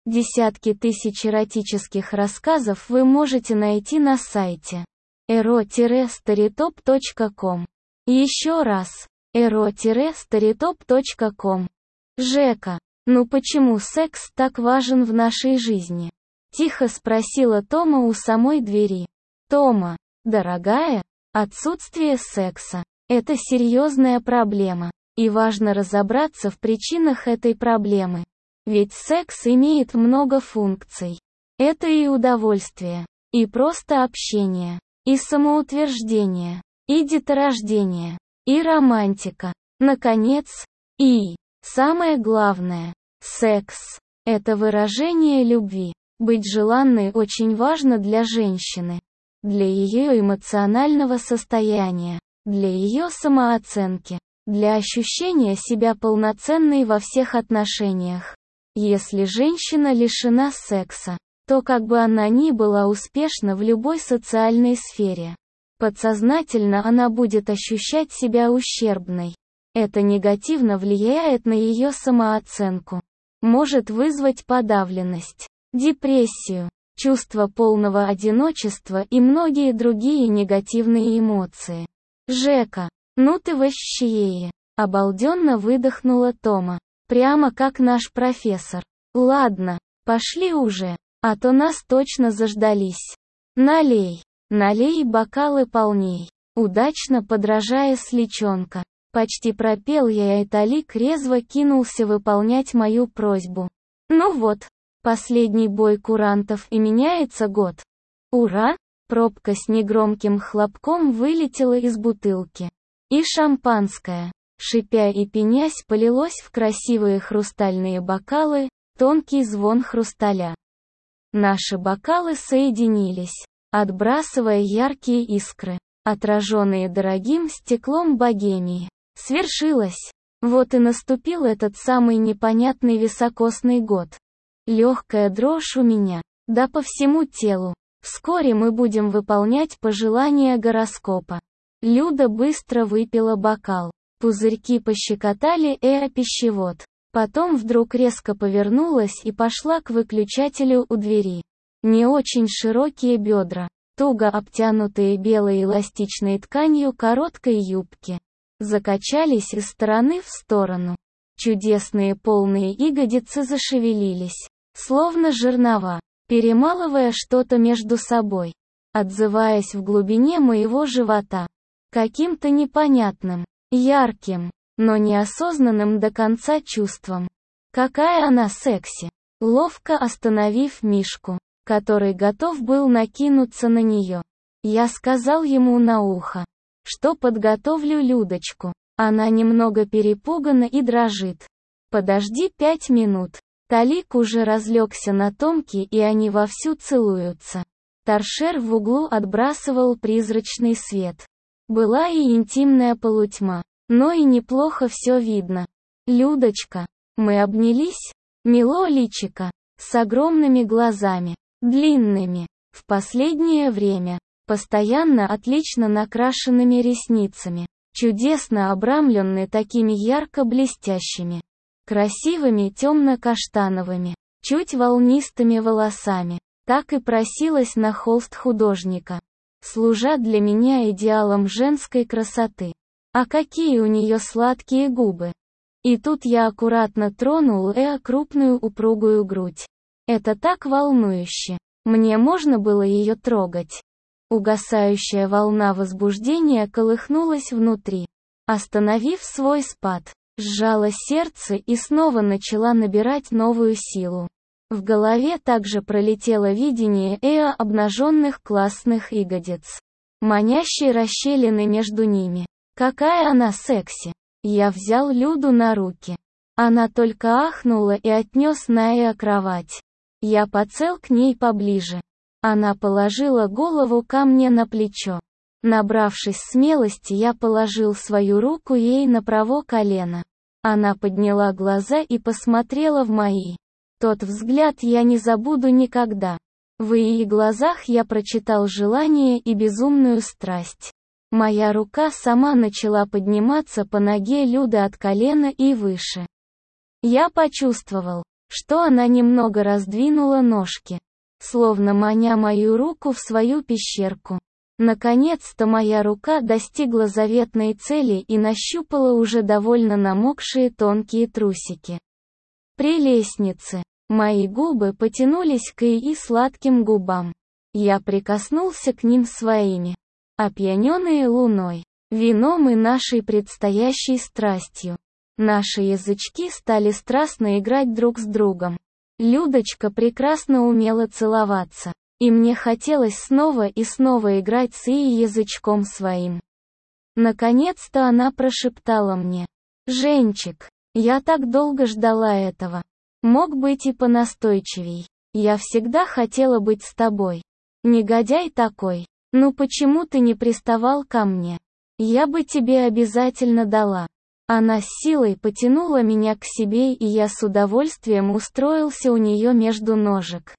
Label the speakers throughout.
Speaker 1: Десятки тысяч эротических рассказов вы можете найти на сайте ero-storytop.com. Еще раз, ero-storytop.com. Жека, ну почему секс так важен в нашей жизни? Тихо спросила Тома у самой двери. Тома, дорогая, отсутствие секса – это серьезная проблема, и важно разобраться в причинах этой проблемы. Ведь секс имеет много функций. Это и удовольствие, и просто общение, и самоутверждение, и деторождение, и романтика. Наконец, и, самое главное, секс – это выражение любви. Быть желанной очень важно для женщины, для ее эмоционального состояния, для ее самооценки, для ощущения себя полноценной во всех отношениях. Если женщина лишена секса, то как бы она ни была успешна в любой социальной сфере, подсознательно она будет ощущать себя ущербной. Это негативно влияет на ее самооценку, может вызвать подавленность, депрессию, чувство полного одиночества и многие другие негативные эмоции. «Жека, ну ты вообще!» — обалденно выдохнула Тома. Прямо как наш профессор. Ладно, пошли уже, а то нас точно заждались. Налей бокалы полней. Удачно подражая сличонка. Почти пропел я, и Талик резво кинулся выполнять мою просьбу. Ну вот, последний бой курантов и меняется год. Ура! Пробка с негромким хлопком вылетела из бутылки. И шампанское, шипя и пенясь, полилось в красивые хрустальные бокалы, тонкий звон хрусталя. Наши бокалы соединились, отбрасывая яркие искры, отраженные дорогим стеклом богемии. Свершилось! Вот и наступил этот самый непонятный високосный год. Легкая дрожь у меня, да по всему телу. Вскоре мы будем выполнять пожелания гороскопа. Люда быстро выпила бокал. Пузырьки пощекотали пищевод. Потом вдруг резко повернулась и пошла к выключателю у двери. Не очень широкие бедра, туго обтянутые белой эластичной тканью короткой юбки, закачались из стороны в сторону. Чудесные полные ягодицы зашевелились, словно жернова, перемалывая что-то между собой, отзываясь в глубине моего живота. Каким-то непонятным, ярким, но неосознанным до конца чувством. Какая она секси! Ловко остановив Мишку, который готов был накинуться на нее, я сказал ему на ухо, что подготовлю Людочку. Она немного перепугана и дрожит. Подожди 5 минут. Талик уже разлегся на Томке, и они вовсю целуются. Торшер в углу отбрасывал призрачный свет. Была и интимная полутьма, но и неплохо все видно. Людочка. Мы обнялись. Мило личико, с огромными глазами, длинными, в последнее время, постоянно отлично накрашенными ресницами, чудесно обрамленные такими ярко блестящими, красивыми темно-каштановыми, чуть волнистыми волосами, так и просилась на холст художника, служа для меня идеалом женской красоты. А какие у нее сладкие губы! И тут я аккуратно тронул крупную упругую грудь. Это так волнующе. Мне можно было ее трогать. Угасающая волна возбуждения колыхнулась внутри, остановив свой спад, сжала сердце и снова начала набирать новую силу. В голове также пролетело видение обнаженных классных ягодиц, манящей расщелины между ними. Какая она секси! Я взял Люду на руки. Она только ахнула и отнес на кровать. Я подсел к ней поближе. Она положила голову ко мне на плечо. Набравшись смелости, я положил свою руку ей на правое колено. Она подняла глаза и посмотрела в мои. Тот взгляд я не забуду никогда. В ее глазах я прочитал желание и безумную страсть. Моя рука сама начала подниматься по ноге Люды от колена и выше. Я почувствовал, что она немного раздвинула ножки, словно маня мою руку в свою пещерку. Наконец-то моя рука достигла заветной цели и нащупала уже довольно намокшие тонкие трусики. Прелестницы. Мои губы потянулись к ее сладким губам. Я прикоснулся к ним своими. Опьяненные луной, вином и нашей предстоящей страстью. Наши язычки стали страстно играть друг с другом. Людочка прекрасно умела целоваться, и мне хотелось снова и снова играть с ее язычком своим. Наконец-то она прошептала мне: «Женчик, я так долго ждала этого. Мог быть и понастойчивей. Я всегда хотела быть с тобой. Негодяй такой. Ну почему ты не приставал ко мне? Я бы тебе обязательно дала». Она с силой потянула меня к себе, и я с удовольствием устроился у нее между ножек.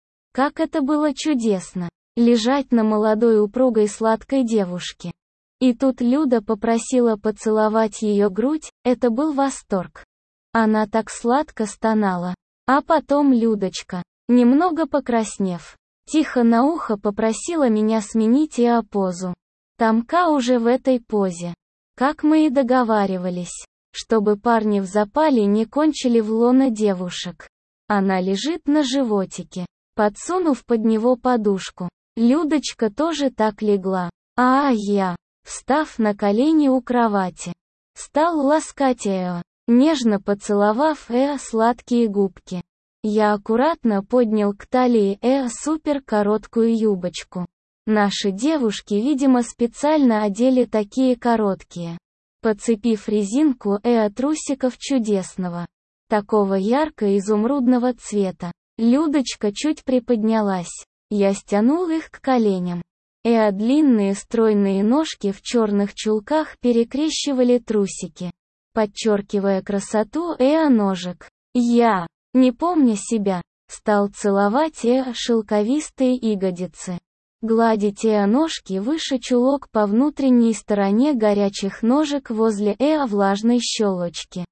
Speaker 1: Как это было чудесно, лежать на молодой упругой сладкой девушке. И тут Люда попросила поцеловать ее грудь, это был восторг. Она так сладко стонала. А потом Людочка, немного покраснев, тихо на ухо попросила меня сменить ее позу. Тамка уже в этой позе. Как мы и договаривались, чтобы парни в запале не кончили в лоно девушек. Она лежит на животике, подсунув под него подушку. Людочка тоже так легла. А я, встав на колени у кровати, стал ласкать ее, нежно поцеловав сладкие губки. Я аккуратно поднял к талии супер короткую юбочку. Наши девушки, видимо, специально одели такие короткие, подцепив резинку трусиков чудесного, такого ярко-изумрудного цвета. Людочка чуть приподнялась. Я стянул их к коленям. Длинные стройные ножки в черных чулках перекрещивали трусики, подчеркивая красоту ножек. Я, не помня себя, стал целовать шелковистые ягодицы. Гладить ножки выше чулок по внутренней стороне горячих ножек возле влажной щелочки.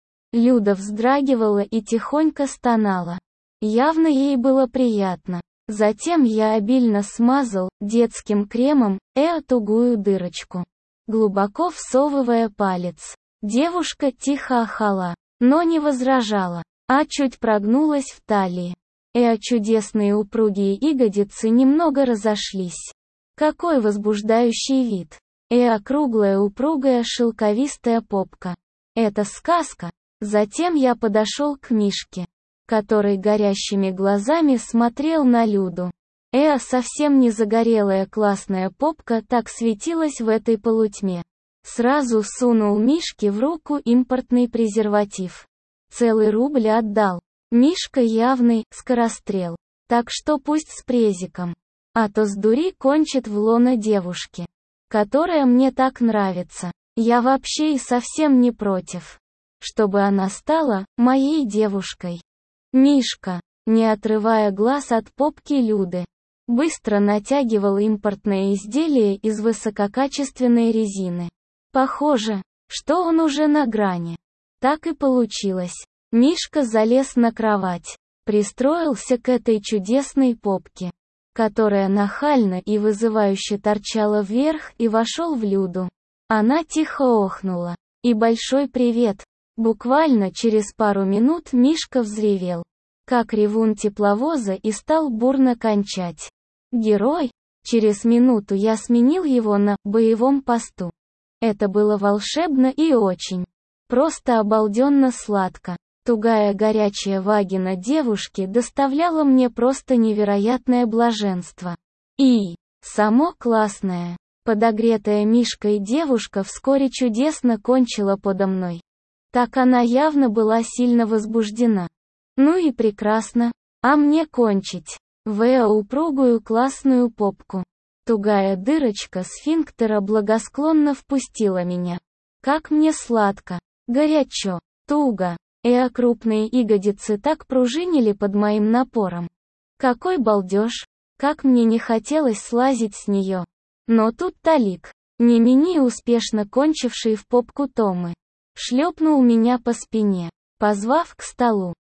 Speaker 1: Люда вздрагивала и тихонько стонала. Явно ей было приятно. Затем я обильно смазал детским кремом тугую дырочку, глубоко всовывая палец. Девушка тихо ахала, но не возражала, а чуть прогнулась в талии. Чудесные упругие ягодицы немного разошлись. Какой возбуждающий вид. Круглая упругая шелковистая попка. Это сказка. Затем я подошел к Мишке, который горящими глазами смотрел на Люду. Совсем не загорелая классная попка так светилась в этой полутьме. Сразу сунул Мишке в руку импортный презерватив. Целый рубль отдал. Мишка явный скорострел, так что пусть с презиком. А то с дури кончит в лоно девушки, которая мне так нравится. Я вообще и совсем не против, чтобы она стала моей девушкой. Мишка, не отрывая глаз от попки Люды, быстро натягивал импортное изделие из высококачественной резины. Похоже, что он уже на грани. Так и получилось. Мишка залез на кровать, пристроился к этой чудесной попке, которая нахально и вызывающе торчала вверх, и вошел в Люду. Она тихо охнула. И большой привет. Буквально через пару минут Мишка взревел, как ревун тепловоза, и стал бурно кончать. Герой. Через минуту я сменил его на боевом посту. Это было волшебно и очень просто обалденно сладко. Тугая горячая вагина девушки доставляла мне просто невероятное блаженство. И само классное, подогретая Мишкой девушка вскоре чудесно кончила подо мной. Так она явно была сильно возбуждена. Ну и прекрасно. А мне кончить в упругую классную попку. Тугая дырочка сфинктера благосклонно впустила меня. Как мне сладко, горячо, туго. Крупные ягодицы так пружинили под моим напором. Какой балдеж! Как мне не хотелось слазить с нее. Но тут Талик, не менее успешно кончивший в попку Томы, шлепнул меня по спине, позвав к столу.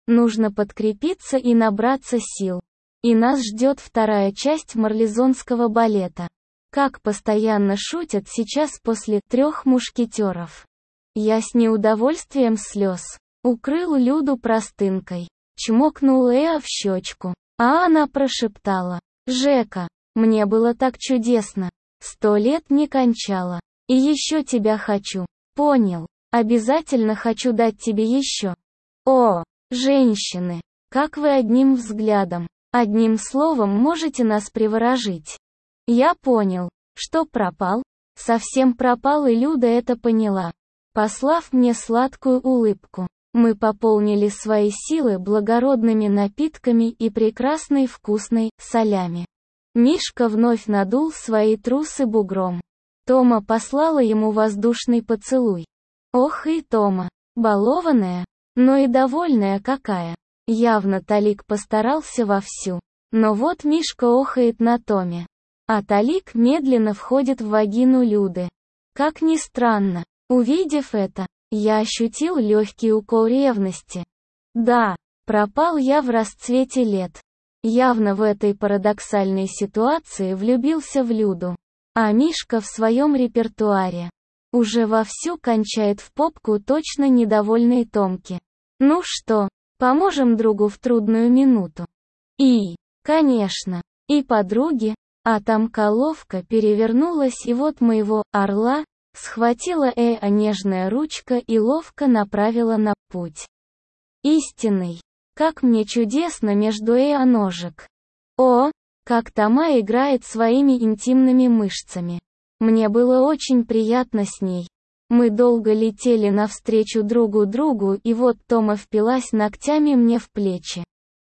Speaker 1: Нужно подкрепиться и набраться сил. И нас ждет вторая часть марлезонского балета. Как постоянно шутят сейчас после «Трех мушкетеров». Я с неудовольствием слез укрыл Люду простынкой. Чмокнул Эа в щечку. А она прошептала: «Жека, мне было так чудесно. 100 лет не кончала. И еще тебя хочу. Понял? Обязательно хочу дать тебе еще». О, женщины, как вы одним взглядом, одним словом можете нас приворожить. Я понял, что пропал. Совсем пропал, и Люда это поняла, послав мне сладкую улыбку. Мы пополнили свои силы благородными напитками и прекрасной вкусной солями. Мишка вновь надул свои трусы бугром. Тома послала ему воздушный поцелуй. Ох и Тома, балованная, но и довольная какая. Явно Талик постарался вовсю. Но вот Мишка охает на Томе. А Талик медленно входит в вагину Люды. Как ни странно, увидев это, я ощутил легкий укол ревности. Да, пропал я в расцвете лет. Явно в этой парадоксальной ситуации влюбился в Люду. А Мишка в своем репертуаре уже вовсю кончает в попку точно недовольной Томки. Ну что, поможем другу в трудную минуту? И, конечно, и подруги, а Томка ловко перевернулась, и вот моего орла схватила нежная ручка и ловко направила на путь истинный. Как мне чудесно между ножек. О, как Тома играет своими интимными мышцами. Мне было очень приятно с ней. Мы долго летели навстречу другу, и вот Тома впилась ногтями мне в плечи.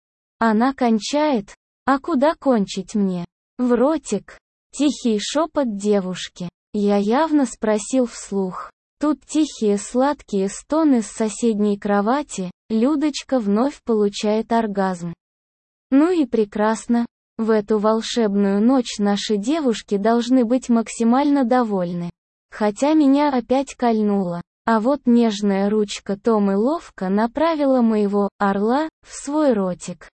Speaker 1: Она кончает? А куда кончить мне? В ротик. Тихий шепот девушки. Я явно спросил вслух. Тут тихие сладкие стоны с соседней кровати. Людочка вновь получает оргазм. Ну и прекрасно. В эту волшебную ночь наши девушки должны быть максимально довольны. Хотя меня опять кольнуло. А вот нежная ручка Томы ловко направила моего орла в свой ротик.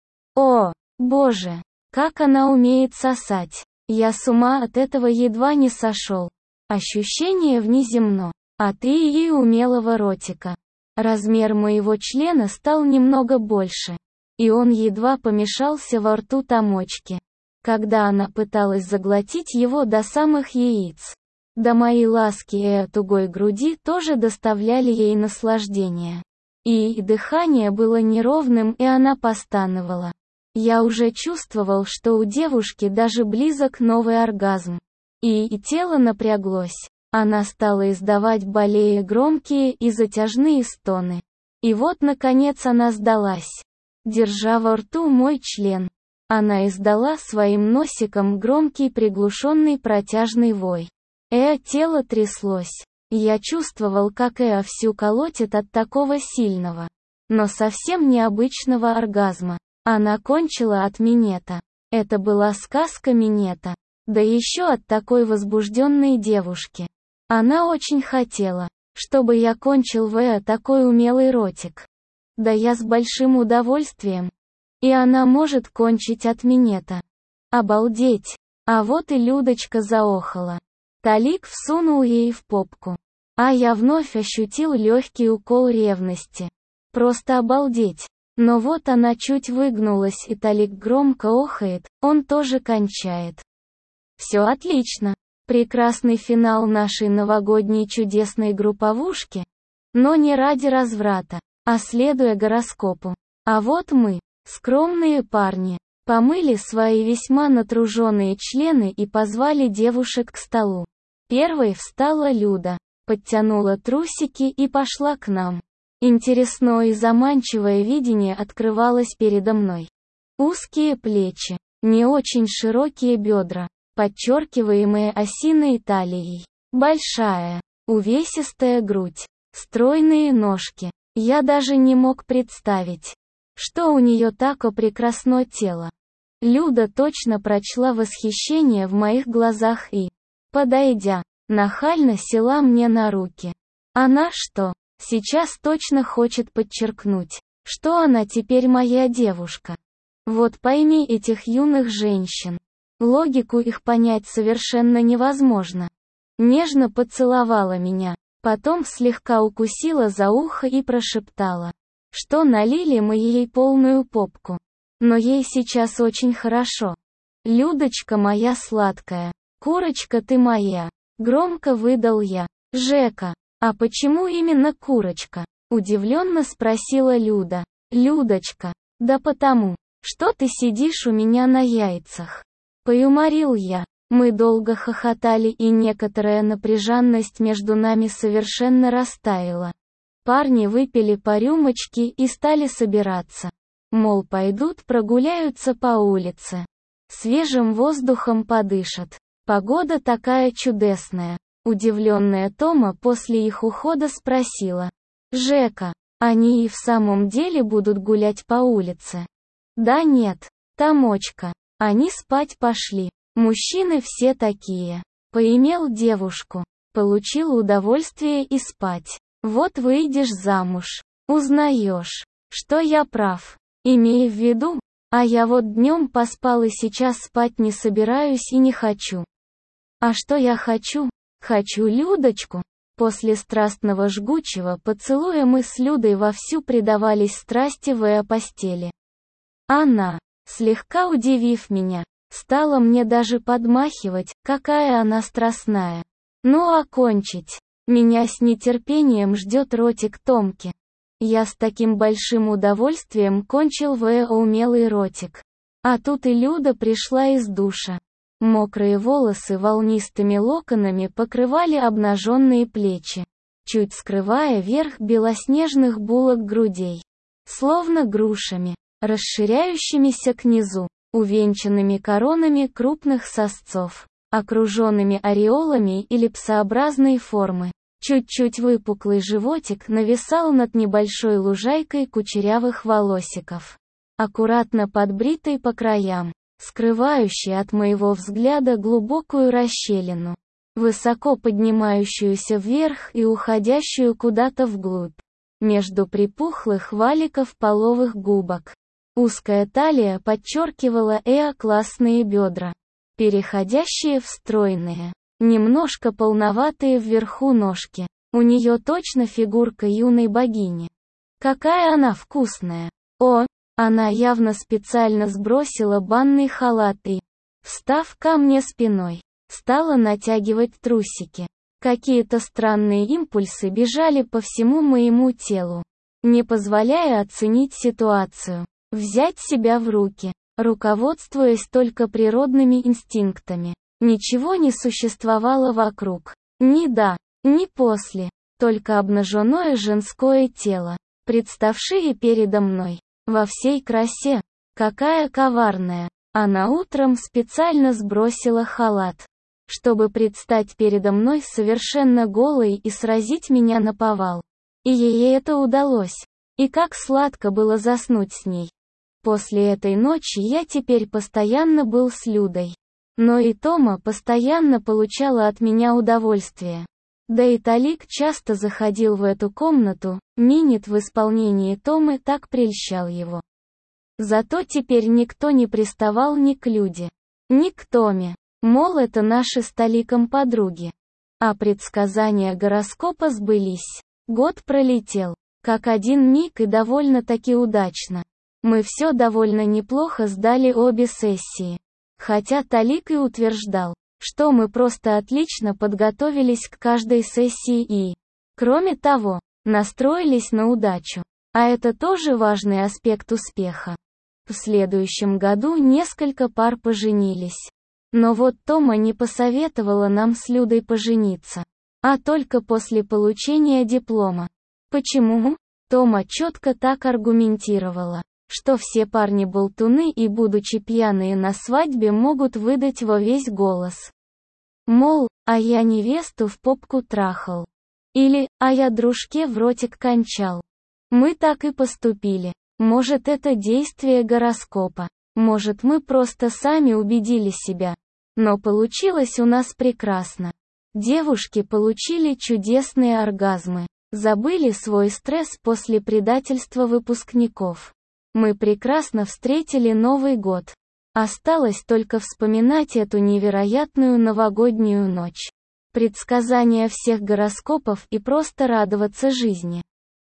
Speaker 1: О, боже, как она умеет сосать. Я с ума от этого едва не сошел. Ощущение внеземно. От и умелого ротика. Размер моего члена стал немного больше. И он едва помешался во рту Томочки, когда она пыталась заглотить его до самых яиц. Да мои ласки и тугой груди тоже доставляли ей наслаждение. И дыхание было неровным, и она постановала. Я уже чувствовал, что у девушки даже близок новый оргазм. И тело напряглось. Она стала издавать более громкие и затяжные стоны. И вот наконец она сдалась. Держа во рту мой член, она издала своим носиком громкий приглушенный протяжный вой. Тело тряслось. Я чувствовал, как всю колотит от такого сильного, но совсем необычного оргазма. Она кончила от минета. Это была сказка минета. Да еще от такой возбужденной девушки. Она очень хотела, чтобы я кончил в такой умелый ротик. Да я с большим удовольствием. И она может кончить от минета. Обалдеть. А вот и Людочка заохала. Талик всунул ей в попку. А я вновь ощутил легкий укол ревности. Просто обалдеть. Но вот она чуть выгнулась, и Талик громко охает, он тоже кончает. Все отлично. Прекрасный финал нашей новогодней чудесной групповушки. Но не ради разврата, а следуя гороскопу. А вот мы, скромные парни, помыли свои весьма натруженные члены и позвали девушек к столу. Первой встала Люда, подтянула трусики и пошла к нам. Интересное и заманчивое видение открывалось передо мной. Узкие плечи, не очень широкие бедра, подчеркиваемые осиной талией. Большая, увесистая грудь, стройные ножки. Я даже не мог представить, что у нее тако прекрасное тело. Люда точно прочла восхищение в моих глазах и, подойдя, нахально села мне на руки. Она что, сейчас точно хочет подчеркнуть, что она теперь моя девушка. Вот пойми этих юных женщин. Логику их понять совершенно невозможно. Нежно поцеловала меня, потом слегка укусила за ухо и прошептала, что налили мы ей полную попку. Но ей сейчас очень хорошо. Людочка моя сладкая, курочка ты моя. Громко выдал я. Жека, а почему именно курочка? Удивленно спросила Люда. Людочка, да потому, что ты сидишь у меня на яйцах. Поюморил я. Мы долго хохотали, и некоторая напряженность между нами совершенно растаяла. Парни выпили по рюмочке и стали собираться. Мол, пойдут прогуляются по улице. Свежим воздухом подышат. Погода такая чудесная. Удивленная Тома после их ухода спросила. Жека, они и в самом деле будут гулять по улице? Да нет, Томочка, они спать пошли. Мужчины все такие. Поимел девушку, получил удовольствие и спать. Вот выйдешь замуж, узнаешь, что я прав. Имей в виду, а я вот днем поспал и сейчас спать не собираюсь и не хочу. А что я хочу? Хочу Людочку. После страстного жгучего поцелуя мы с Людой вовсю предавались страсти в постели. Она, слегка удивив меня, стала мне даже подмахивать, какая она страстная. Ну а кончить? Меня с нетерпением ждет ротик Томки. Я с таким большим удовольствием кончил умелый ротик. А тут и Люда пришла из душа. Мокрые волосы волнистыми локонами покрывали обнаженные плечи, чуть скрывая верх белоснежных булок грудей. Словно грушами, расширяющимися к низу, увенчанными коронами крупных сосцов, окруженными ореолами эллипсообразной формы. Чуть-чуть выпуклый животик нависал над небольшой лужайкой кучерявых волосиков, аккуратно подбритой по краям, скрывающей от моего взгляда глубокую расщелину, высоко поднимающуюся вверх и уходящую куда-то вглубь, между припухлых валиков половых губок. Узкая талия подчеркивала классные бедра, переходящие в стройные, немножко полноватые вверху ножки. У нее точно фигурка юной богини. Какая она вкусная. О, она явно специально сбросила банный халат и, встав ко мне спиной, стала натягивать трусики. Какие-то странные импульсы бежали по всему моему телу, не позволяя оценить ситуацию, взять себя в руки, руководствуясь только природными инстинктами. Ничего не существовало вокруг. Ни до, ни после. Только обнаженное женское тело, представшее передо мной. Во всей красе. Какая коварная. Она утром специально сбросила халат, чтобы предстать передо мной совершенно голой и сразить меня наповал. И ей это удалось. И как сладко было заснуть с ней. После этой ночи я теперь постоянно был с Людой. Но и Тома постоянно получала от меня удовольствие. Да и Талик часто заходил в эту комнату, минет в исполнении Томы так прельщал его. Зато теперь никто не приставал ни к Люде, ни к Томе, мол, это наши с Таликом подруги. А предсказания гороскопа сбылись. Год пролетел, как один миг и довольно-таки удачно. Мы все довольно неплохо сдали обе сессии. Хотя Талик и утверждал, что мы просто отлично подготовились к каждой сессии и, кроме того, настроились на удачу. А это тоже важный аспект успеха. В следующем году несколько пар поженились. Но вот Тома не посоветовала нам с Людой пожениться, а только после получения диплома. Почему? Тома четко так аргументировала, что все парни болтуны и, будучи пьяные на свадьбе, могут выдать во весь голос. Мол, а я невесту в попку трахал. Или, а я дружке в ротик кончал. Мы так и поступили. Может, это действие гороскопа. Может, мы просто сами убедили себя. Но получилось у нас прекрасно. Девушки получили чудесные оргазмы. Забыли свой стресс после предательства выпускников. Мы прекрасно встретили Новый год. Осталось только вспоминать эту невероятную новогоднюю ночь. Предсказания всех гороскопов и просто радоваться жизни.